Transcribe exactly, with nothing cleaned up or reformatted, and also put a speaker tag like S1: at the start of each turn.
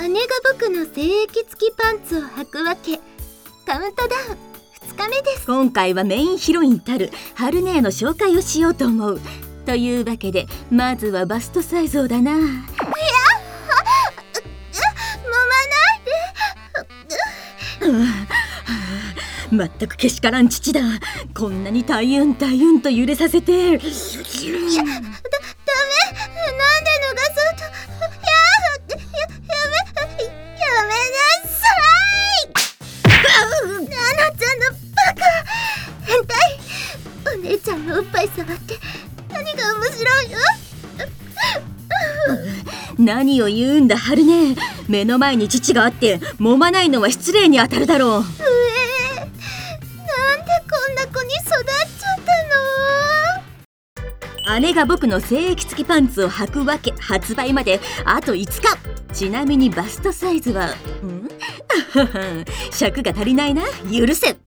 S1: 姉が僕の精液付きパンツを履くわけ。カウントダウンふつかめです。
S2: 今回はメインヒロインたる春姉の紹介をしようと思う。というわけでまずはバストサイズをだな。いや、
S1: 揉まないで。
S2: まったくけしからん父だ。こんなに大運大運と揺れさせて。いや、だ、ダメ。
S1: なんで脱がそうと。や、や、やめ、やめなさい。ナナちゃんのバカ変態。お姉ちゃんのおっぱい触って何が面白いの？
S2: 何を言うんだ春姉。目の前に父があって揉まないのは失礼に当たるだろう。
S1: うえー、なんでこんな子に育っちゃったの？
S2: 姉が僕の精液付きパンツを履くわけ。発売まであといつか。ちなみにバストサイズはん尺が足りないな。許せ。